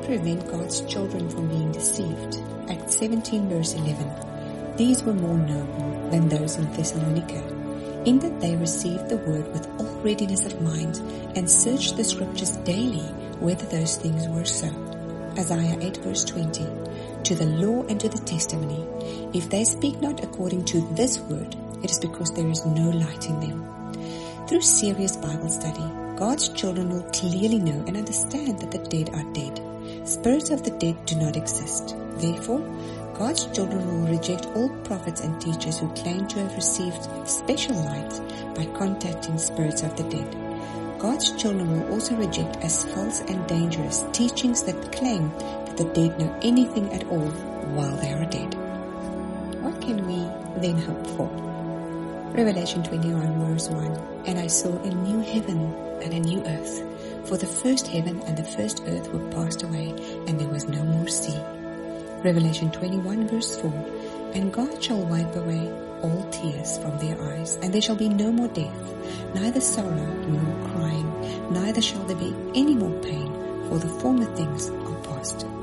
prevent God's children from being deceived. Acts 17 verse 11. These were more noble than those in Thessalonica, in that they received the word with all readiness of mind and searched the scriptures daily whether those things were so. Isaiah 8 verse 20. To the law and to the testimony, if they speak not according to this word, it is because there is no light in them. Through serious Bible study, God's children will clearly know and understand that the dead are dead. Spirits of the dead do not exist. Therefore, God's children will reject all prophets and teachers who claim to have received special light by contacting spirits of the dead. God's children will also reject as false and dangerous teachings that claim that the dead know anything at all while they are dead. What can we then hope for? Revelation 21 verse 1. And I saw a new heaven and a new earth, for the first heaven and the first earth were passed away, and there was no more sea. Revelation 21 verse 4. And God shall wipe away all tears from their eyes, and there shall be no more death, neither sorrow nor crying, neither shall there be any more pain, for the former things are past.